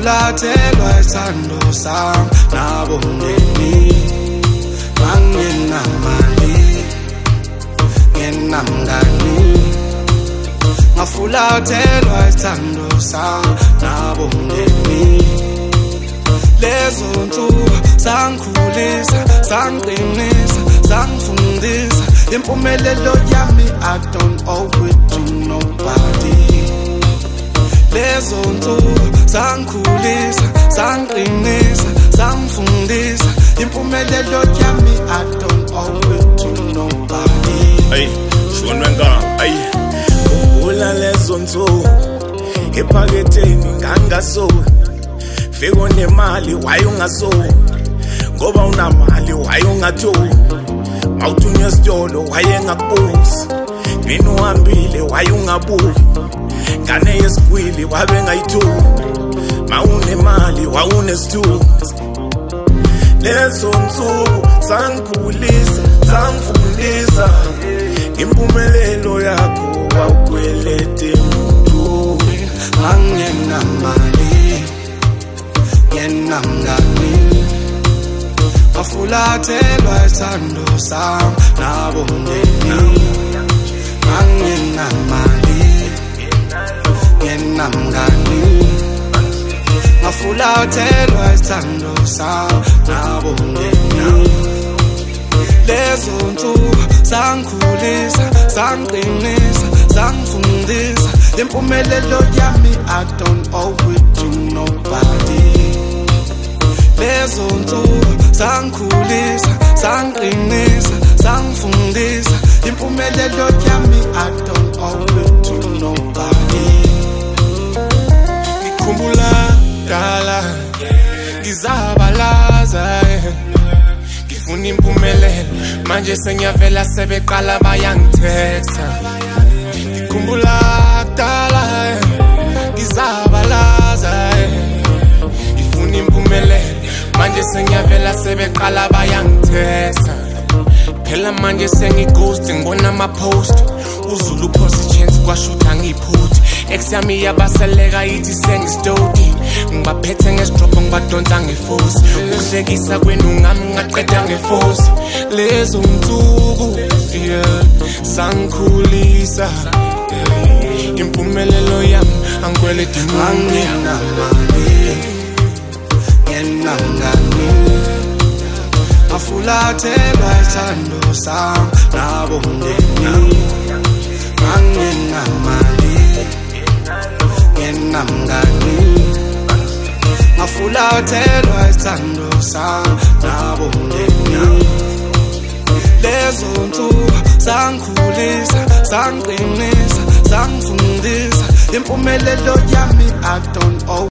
ngafulathelwa isithando sami nabomndeni anginamali nginamngani ngafulathelwa isithando sami nabomndeni lezo nsuku sangikhulisa sangiqinisa sangifundisa impumelelo yami I don't owe it to nobody lezo nsuku sangikhulisa sangiqinisa sangifundisa impumelelo yami I don't owe it to nobody hey shonwenga hey ukula lezo nsuku ephaketheni ngangaso fiko nemali wayungaso ngoba unamali wayungathola mawuthunywa sitolo wayengakubuzi mina uhambile wayungabuyi ngane yesikwili wabe ngayithola mawunemali wawunesithunzi lezo nsuku sangikhulisa sangifundisa impumelelo yakho wawukwelete muntu anginamali nginamngani ngafulathelwa isithando sami nabomndeni anginamali nginamngani ngafulathelwa isithando sami nabomndeni lezo nsuku sangikhulisa sangiqinisa sangifundisa impumelelo yami I don't owe it to nobody lezo nsuku sangikhulisa sangiqinisa sangifundisa impumelelo yami I don't owe it to nobody ngikhumbula dala ngizabalaza ngifuna impumelelo manje sengiyavela sebeqala bayangithetha ngikhumbula dala ngizabalaza ngifuna impumelelo manje sengiyavela sebeqala bayangithetha phela manje sengighost ngibona ama-post uzulu uphosa ichance kwashutha ngiyiphuthi ex yami yabaseleka yithi sengisitoti ngibaphethe ngesidropho ngibadonsa ngefosi ukuhlekisa kwenu ngami ngaqeda ngefosi lezo nsuku sangikhulisa impumelelo yami angikweleti anginamali nginamngani ngafulathelwa isithando sami nabomndeni anginamali nginamngani ngafulathelwa isithando sami nabomndeni lezo nsuku sangikhulisa sangiqinisa sangifundisa impumelelo yami I don't owe